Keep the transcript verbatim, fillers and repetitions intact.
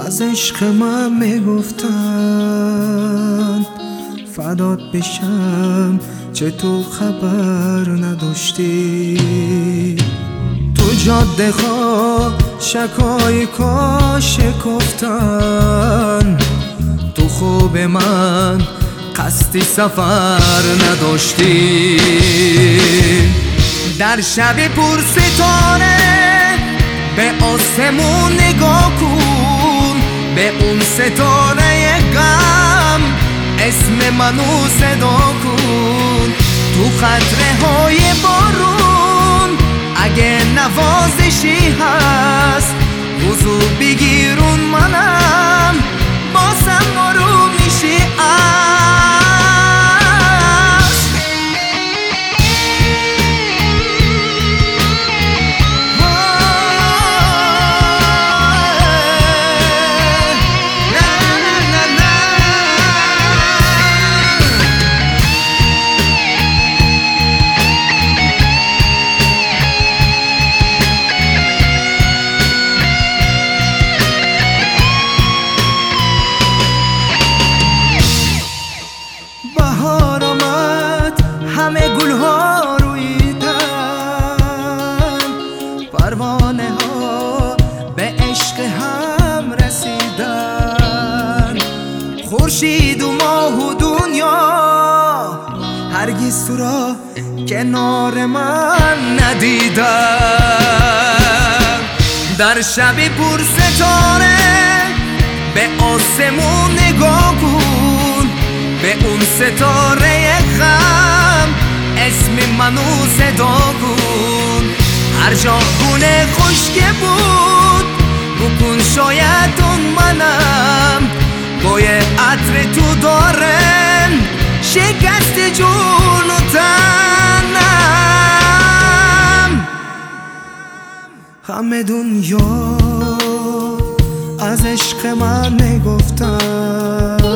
از عشق من میگفتن فدات بشم، چه تو خبر نداشتی؟ تو جاده ها شکای کا شکفتن، تو خوب من قصدی سفر نداشتی. در شب پر ستاره به آسمون نگاه کن، به اون ستاره غم اسم منو صدا کن. تو خطره های بارون اگه نوازشی هست وضو بگیرون، منم بازم آروم میشی. بهار آمد همه گلها رویدن، پروانه ها به عشق هم رسیدن. خورشید و ماه و دنیا هرگز تو را کنار من ندیدن. در شب پر ستاره به آسمون نگاه کن، به اون ستاره غم اسم منو صدا کن. هر جا خونه خشک بود بکن شاید اون منم، بوی عطر تو دارم شکست جون و تنم. همه دنیا از عشق من میگفتن